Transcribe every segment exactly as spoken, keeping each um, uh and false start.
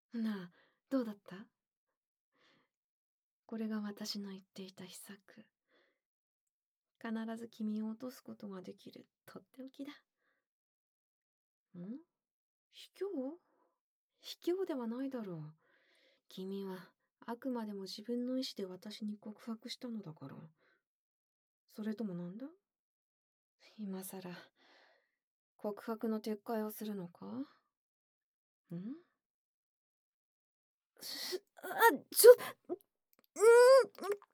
なあ、どうだった？これが私の言っていた秘策。必ず君を落とすことができるとっておきだ。ん？卑怯？卑怯ではないだろう。君はあくまでも自分の意志で私に告白したのだから。それともなんだ？今さら告白の撤回をするのか？ん？すあ、ちょ、うーん、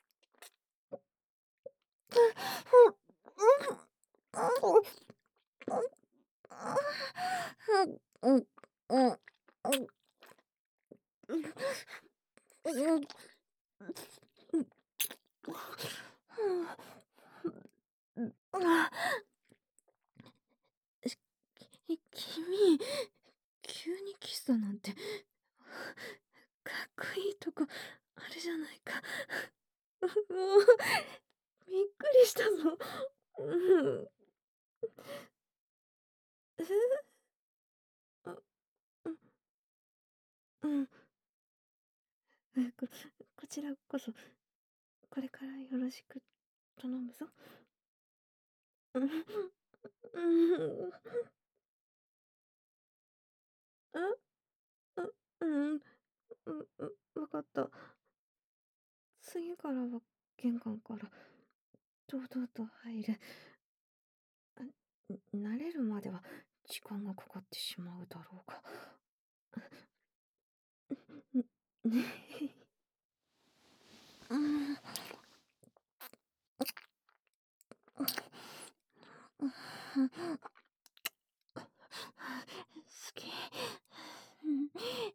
うん、うん、うん、き君、急にキスだなんて、かっこいいとこあるじゃないか。もう、びっくりしたぞ。うん。え、あ、うん、うん。え、ここちらこそ、これからよろしく頼むぞ。うん、うん、あ、あ、うん、うん、うん、わかった。次からは玄関から堂々と入る。あ、慣れるまでは時間がかかってしまうだろうが。んね。うん。好き。